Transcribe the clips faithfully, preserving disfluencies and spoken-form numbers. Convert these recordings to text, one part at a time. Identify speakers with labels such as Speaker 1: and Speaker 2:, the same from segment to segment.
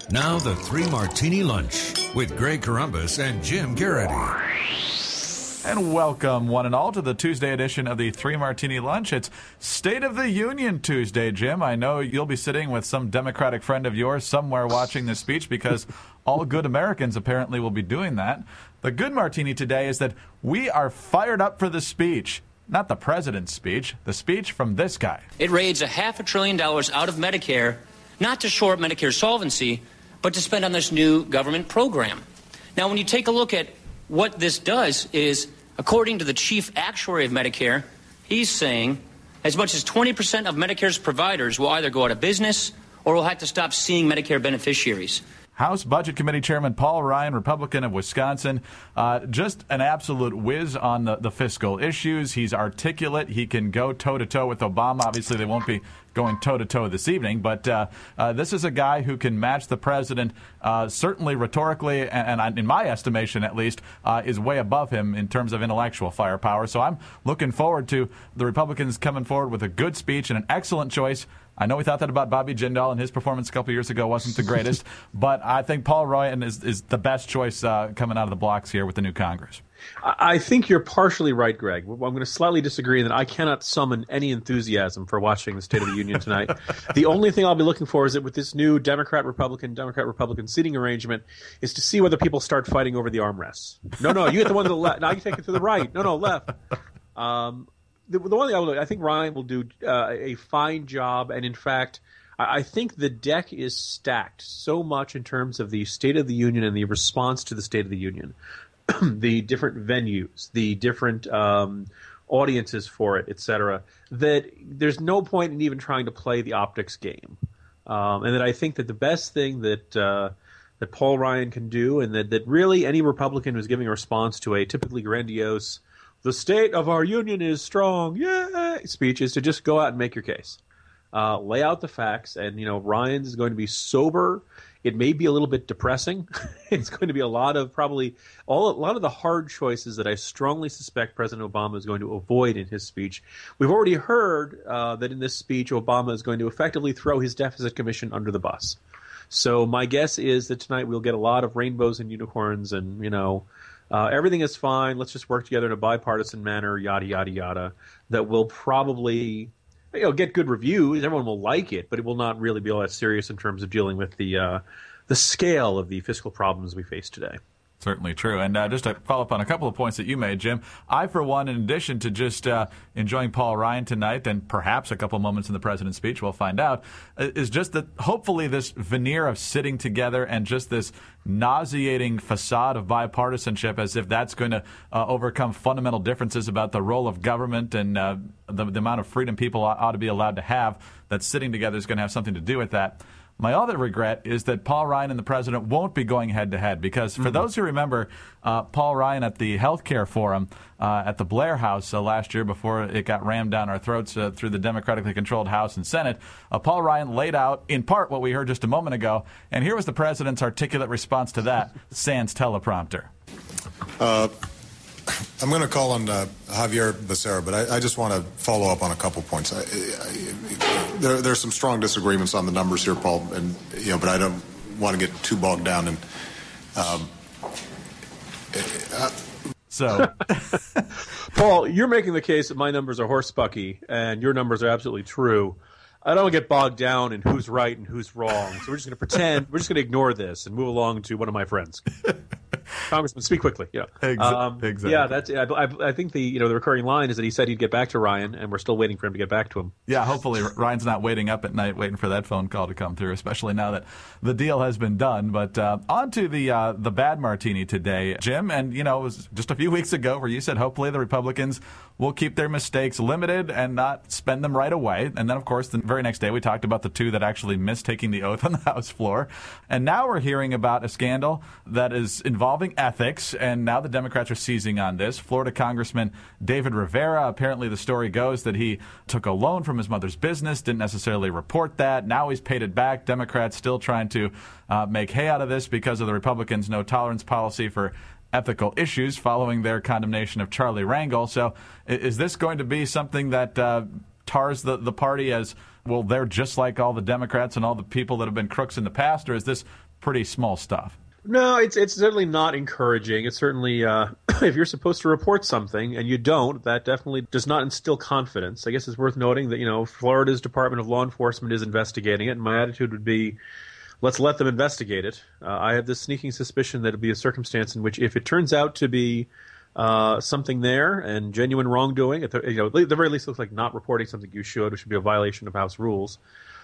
Speaker 1: Now the Three Martini Lunch with Greg Corombos and Jim Garrity.
Speaker 2: And welcome, one and all, to the Tuesday edition of the Three Martini Lunch. It's State of the Union Tuesday, Jim. I know you'll be sitting with some Democratic friend of yours somewhere watching this speech because all good Americans apparently will be doing that. The good martini today is that we are fired up for the speech. Not the president's speech, the speech from this guy.
Speaker 3: It raids a half a trillion dollars out of Medicare, not to shore up Medicare's solvency, but to spend on this new government program. Now, when you take a look at what this does is, according to the chief actuary of Medicare, he's saying as much as twenty percent of Medicare's providers will either go out of business or will have to stop seeing Medicare beneficiaries.
Speaker 2: House Budget Committee Chairman Paul Ryan, Republican of Wisconsin, uh, just an absolute whiz on the, the fiscal issues. He's articulate. He can go toe-to-toe with Obama. Obviously, they won't be going toe-to-toe this evening, but uh, uh, this is a guy who can match the president, uh, certainly rhetorically, and, and in my estimation at least, uh, is way above him in terms of intellectual firepower. So I'm looking forward to the Republicans coming forward with a good speech and an excellent choice. I know we thought that about Bobby Jindal, and his performance a couple years ago wasn't the greatest, but I think Paul Ryan is, is the best choice uh, coming out of the blocks here with the new Congress.
Speaker 4: I think you're partially right, Greg. I'm going to slightly disagree in that I cannot summon any enthusiasm for watching the State of the Union tonight. The only thing I'll be looking for is that with this new Democrat-Republican, Democrat-Republican seating arrangement is to see whether people start fighting over the armrests. No, no, you get the one to the left. Now you take it to the right. No, no, left. Um, the, the one thing I, will, I think Ryan will do uh, a fine job, and in fact, I, I think the deck is stacked so much in terms of the State of the Union and the response to the State of the Union. The different venues, the different um, audiences for it, et cetera, that there's no point in even trying to play the optics game. Um, and that I think that the best thing that uh, that Paul Ryan can do, and that, that really any Republican who's giving a response to a typically grandiose, the state of our union is strong, yay, speech, is to just go out and make your case. Uh, lay out the facts, and, you know, Ryan's is going to be sober. It may be a little bit depressing. It's going to be a lot of probably all a lot of the hard choices that I strongly suspect President Obama is going to avoid in his speech. We've already heard uh, that in this speech, Obama is going to effectively throw his deficit commission under the bus. So my guess is that tonight we'll get a lot of rainbows and unicorns, and you know, uh, everything is fine. Let's just work together in a bipartisan manner. Yada yada yada. That will probably, you know, get good reviews. Everyone will like it, but it will not really be all that serious in terms of dealing with the uh, the scale of the fiscal problems we face today.
Speaker 2: Certainly true. And uh, just to follow up on a couple of points that you made, Jim, I, for one, in addition to just uh, enjoying Paul Ryan tonight and perhaps a couple of moments in the president's speech, we'll find out, is just that hopefully this veneer of sitting together and just this nauseating facade of bipartisanship, as if that's going to uh, overcome fundamental differences about the role of government and uh, the, the amount of freedom people ought, ought to be allowed to have, that sitting together is going to have something to do with that. My other regret is that Paul Ryan and the president won't be going head-to-head because for mm-hmm. those who remember uh, Paul Ryan at the healthcare forum uh, at the Blair House uh, last year before it got rammed down our throats uh, through the democratically controlled House and Senate, uh, Paul Ryan laid out in part what we heard just a moment ago, and here was the president's articulate response to that, sans teleprompter.
Speaker 5: Uh, I'm going to call on uh, Javier Becerra, but I, I just want to follow up on a couple points. I, I, there, there's some strong disagreements on the numbers here, Paul, and you know, but I don't want to get too bogged down. And um,
Speaker 2: uh, so,
Speaker 4: Paul, you're making the case that my numbers are horsepucky, and your numbers are absolutely true. I don't get bogged down in who's right and who's wrong. So we're just going to pretend, we're just going to ignore this and move along to one of my friends. Congressman, speak quickly. You know. um,
Speaker 2: exactly.
Speaker 4: Yeah, that's. I, I, I think the you know the recurring line is that he said he'd get back to Ryan, and we're still waiting for him to get back to him.
Speaker 2: Yeah, hopefully Ryan's not waiting up at night waiting for that phone call to come through, especially now that the deal has been done. But uh, on to the uh, the bad martini today, Jim. And you know, it was just a few weeks ago where you said hopefully the Republicans will keep their mistakes limited and not spend them right away. And then, of course, the very next day we talked about the two that actually missed taking the oath on the House floor. And now we're hearing about a scandal that is involving ethics, and now the Democrats are seizing on this. Florida Congressman David Rivera, apparently the story goes that he took a loan from his mother's business, didn't necessarily report that. Now he's paid it back. Democrats still trying to uh, make hay out of this because of the Republicans' no-tolerance policy for ethical issues following their condemnation of Charlie Rangel. So is this going to be something that uh, tars the, the party as well, they're just like all the Democrats and all the people that have been crooks in the past, or is this pretty small stuff?
Speaker 4: No, it's it's certainly not encouraging. It's certainly, uh, if you're supposed to report something and you don't, that definitely does not instill confidence. I guess it's worth noting that, you know, Florida's Department of Law Enforcement is investigating it, and my attitude would be, let's let them investigate it. Uh, I have this sneaking suspicion that it'll be a circumstance in which, if it turns out to be uh, something there and genuine wrongdoing, at the, you know, at the very least, it looks like not reporting something you should, which would be a violation of House rules.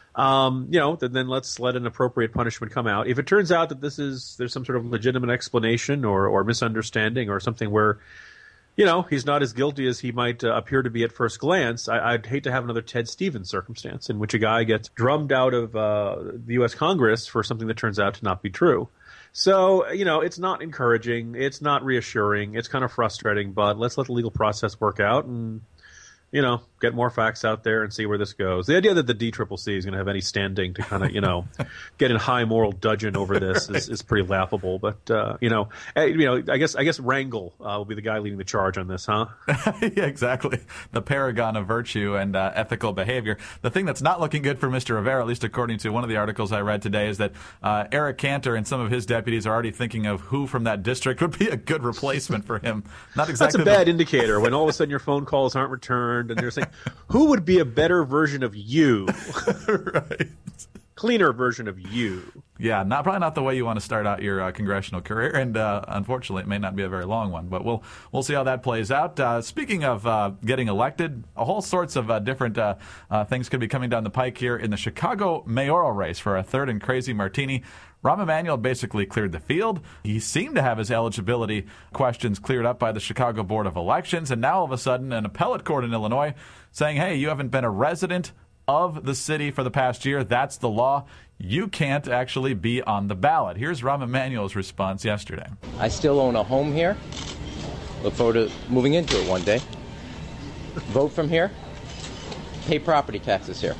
Speaker 4: Um, you know, then, then let's let an appropriate punishment come out. If it turns out that this is there's some sort of legitimate explanation or, or misunderstanding or something where, you know, he's not as guilty as he might uh, appear to be at first glance, I, I'd hate to have another Ted Stevens circumstance in which a guy gets drummed out of uh, the U S Congress for something that turns out to not be true. So, you know, it's not encouraging. It's not reassuring. It's kind of frustrating, but let's let the legal process work out and, you know, get more facts out there and see where this goes. The idea that the D C C C is going to have any standing to kind of, you know, get in high moral dudgeon over this right. is, is pretty laughable. But, uh, you know, you know, I guess I guess Rangel uh, will be the guy leading the charge on this, huh?
Speaker 2: Yeah, exactly. The paragon of virtue and uh, ethical behavior. The thing that's not looking good for Mister Rivera, at least according to one of the articles I read today, is that uh, Eric Cantor and some of his deputies are already thinking of who from that district would be a good replacement for him. Not exactly.
Speaker 4: That's a bad
Speaker 2: the...
Speaker 4: indicator when all of a sudden your phone calls aren't returned and they're saying, who would be a better version of you?
Speaker 2: Right.
Speaker 4: Cleaner version of you.
Speaker 2: Yeah, not probably not the way you want to start out your uh, congressional career, and uh, unfortunately, it may not be a very long one. But we'll we'll see how that plays out. Uh, speaking of uh, getting elected, a whole sorts of uh, different uh, uh, things could be coming down the pike here in the Chicago mayoral race for a third and crazy martini. Rahm Emanuel basically cleared the field. He seemed to have his eligibility questions cleared up by the Chicago Board of Elections, and now all of a sudden, an appellate court in Illinois saying, "Hey, you haven't been a resident of the city for the past year. That's the law. You can't actually be on the ballot." Here's Rahm Emanuel's response yesterday.
Speaker 6: I still own a home here. Look forward to moving into it one day. Vote from here. Pay property taxes here.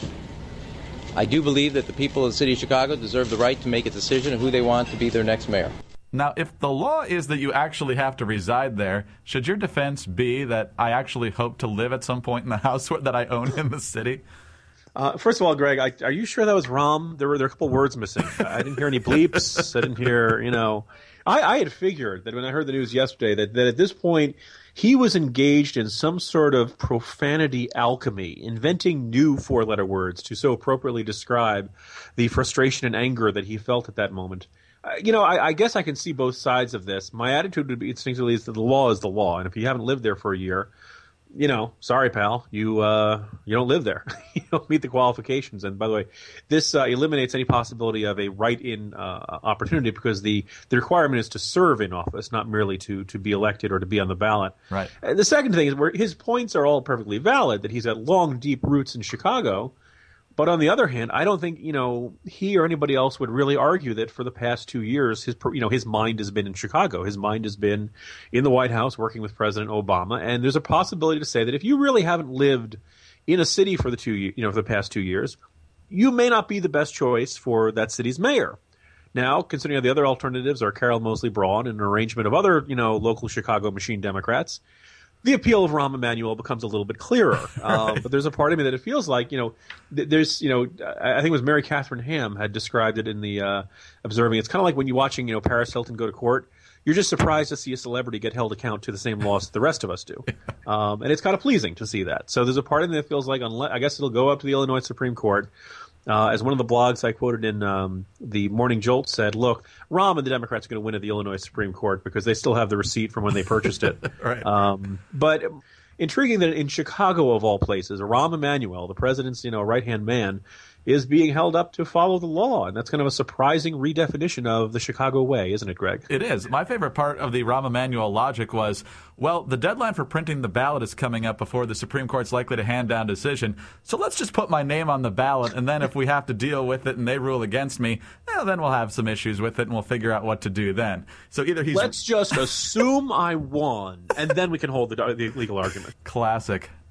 Speaker 6: I do believe that the people of the city of Chicago deserve the right to make a decision of who they want to be their next mayor.
Speaker 2: Now, if the law is that you actually have to reside there, should your defense be that I actually hope to live at some point in the house that I own in the city?
Speaker 4: Uh, first of all, Greg, I, are you sure that was Rahm? There were, there were a couple words missing. I didn't hear any bleeps. I didn't hear, you know. I, I had figured that when I heard the news yesterday that, that at this point he was engaged in some sort of profanity alchemy, inventing new four-letter words to so appropriately describe the frustration and anger that he felt at that moment. Uh, you know, I, I guess I can see both sides of this. My attitude would be instinctively is that the law is the law, and if you haven't lived there for a year, you know, sorry, pal, you uh, you don't live there. You don't meet the qualifications. And by the way, this uh, eliminates any possibility of a write-in uh, opportunity because the, the requirement is to serve in office, not merely to to be elected or to be on the ballot.
Speaker 2: Right.
Speaker 4: And the second thing is where his points are all perfectly valid, that he's got long, deep roots in Chicago. But on the other hand, I don't think, you know, he or anybody else would really argue that for the past two years, his, you know, his mind has been in Chicago. His mind has been in the White House working with President Obama. And there's a possibility to say that if you really haven't lived in a city for the two, you know, for the past two years, you may not be the best choice for that city's mayor. Now, considering the other alternatives are Carol Moseley Braun and an arrangement of other, you know, local Chicago machine Democrats, the appeal of Rahm Emanuel becomes a little bit clearer. Um, right. But there's a part of me that it feels like, you know, th- there's, you know, I think it was Mary Catherine Ham had described it in the uh, Observing. It's kind of like when you're watching, you know, Paris Hilton go to court. You're just surprised to see a celebrity get held account to the same laws that the rest of us do. Um, and it's kind of pleasing to see that. So there's a part of me that feels like, unless, I guess it'll go up to the Illinois Supreme Court. Uh, as one of the blogs I quoted in um, the Morning Jolt said, look, Rahm and the Democrats are going to win at the Illinois Supreme Court because they still have the receipt from when they purchased it.
Speaker 2: Right.
Speaker 4: Um, but intriguing that in Chicago, of all places, Rahm Emanuel, the president's, you know, right-hand man, is being held up to follow the law. And that's kind of a surprising redefinition of the Chicago way, isn't it, Greg?
Speaker 2: It is. My favorite part of the Rahm Emanuel logic was, well, the deadline for printing the ballot is coming up before the Supreme Court's likely to hand down a decision. So let's just put my name on the ballot, and then if we have to deal with it and they rule against me, well, then we'll have some issues with it and we'll figure out what to do then. So either he's...
Speaker 4: Let's just assume I won, and then we can hold the, the legal argument.
Speaker 2: Classic.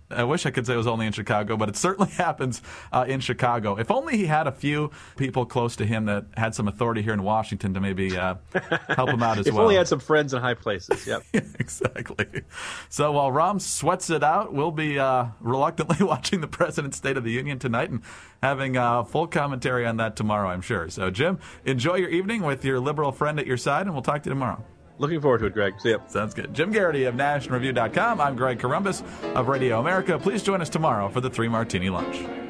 Speaker 2: I wish I could say it was only in Chicago, but it certainly happens uh, in Chicago. If only he had a few people close to him that had some authority here in Washington to maybe uh, help him out as
Speaker 4: if
Speaker 2: well.
Speaker 4: If only he had some friends in high places. Yep.
Speaker 2: Yeah, exactly. So while Rahm sweats it out, we'll be uh, reluctantly watching the President's State of the Union tonight and having uh, full commentary on that tomorrow, I'm sure. So, Jim, enjoy your evening with your liberal friend at your side, and we'll talk to you tomorrow.
Speaker 4: Looking forward to it, Greg. See ya.
Speaker 2: Sounds good. Jim Garrity of National Review dot com. I'm Greg Corombos of Radio America. Please join us tomorrow for the Three Martini Lunch.